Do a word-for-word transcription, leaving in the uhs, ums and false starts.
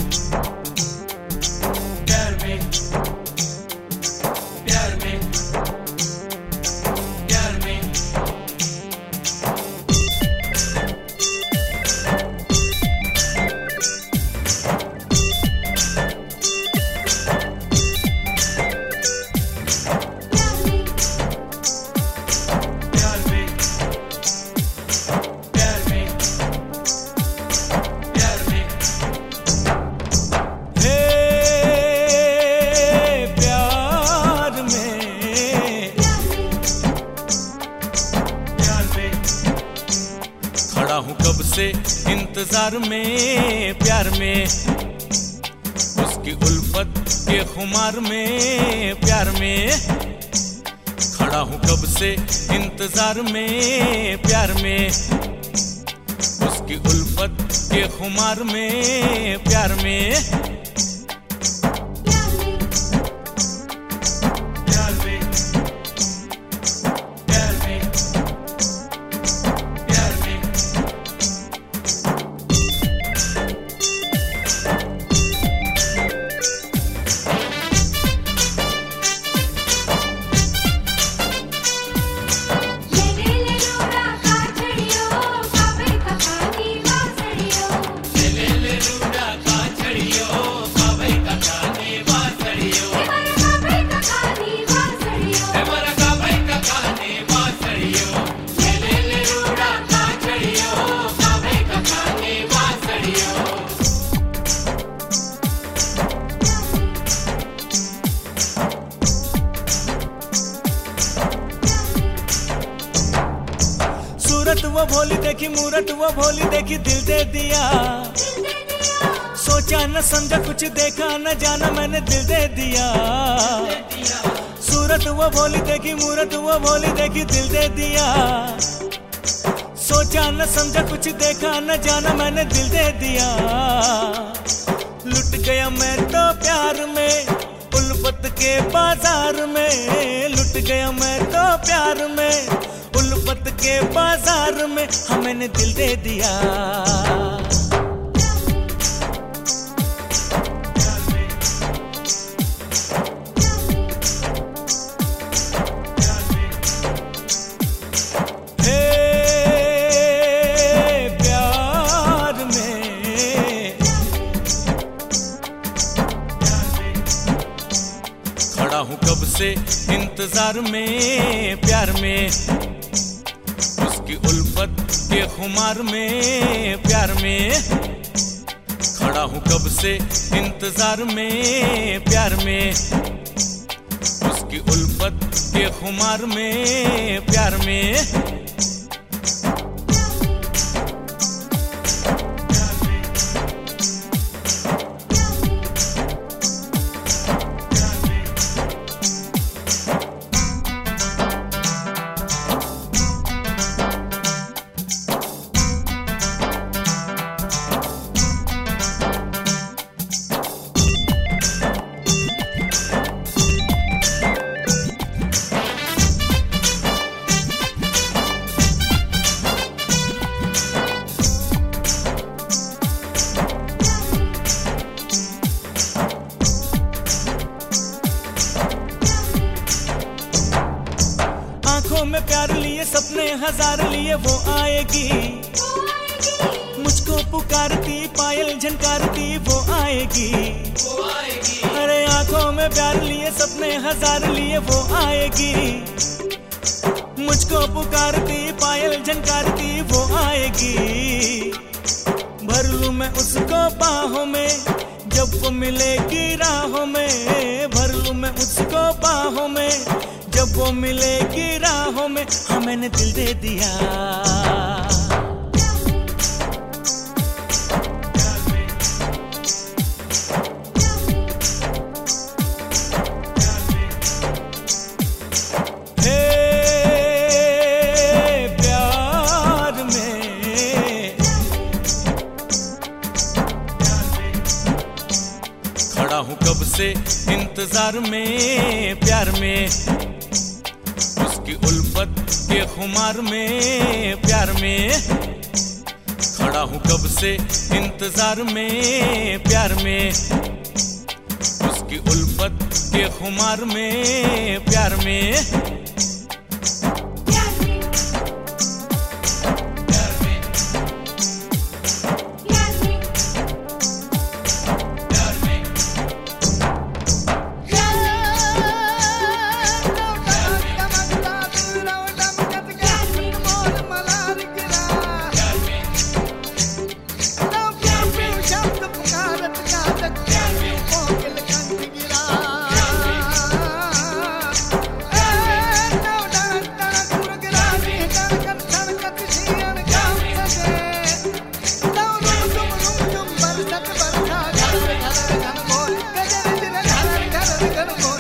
प्यार में, प्यार में, प्यार में। खड़ा हूँ कब से इंतजार में प्यार में, उसकी उल्फत के खुमार में प्यार में। खड़ा हूँ कब से इंतजार में प्यार में, उसकी उल्फत के खुमार में प्यार में। सूरत वो भोली देखी, मूरत वो भोली देखी, दिल दे दिया। सोचा न समझा कुछ देखा न जाना, मैंने दिल दे दिया। सूरत वो भोली देखी, मूरत वो भोली देखी, दिल दे दिया। सोचा न समझा कुछ देखा न जाना, मैंने दिल दे दिया। लुट गया मैं तो प्यार में, उल्फत के बाजार में। लुट गया मैं तो प्यार में, उल्फत के बाजार में। हाँ मैंने दिल दे दिया। हे प्यार में, खड़ा हूँ कब से इंतजार में प्यार में, उसकी उल्फत के खुमार में प्यार में। खड़ा हूँ कब से इंतजार में प्यार में, उसकी उल्फत के खुमार में प्यार में। आंखों में प्यार लिए, सपने हजार लिए, वो आएगी। मुझको पुकारती, पायल झनकारती, वो आएगी। अरे आंखों में प्यार लिए, सपने हजार लिए, वो आएगी। मुझको पुकारती, पायल झनकारती, वो आएगी। भर लूं मैं उसको बाहों में, जब वो मिलेगी राहों में। भर लूं मैं उसको बाहों में, जब वो मिलेगी राहों में। हाँ मैंने दिल दे दिया। हे प्यार में, खड़ा हूँ कब से इंतजार में प्यार में, उसकी उल्फत के खुमार में प्यार में। खड़ा हूँ कब से इंतजार में, प्यार में, उसकी उल्फत के खुमार में, प्यार में। Gonna go.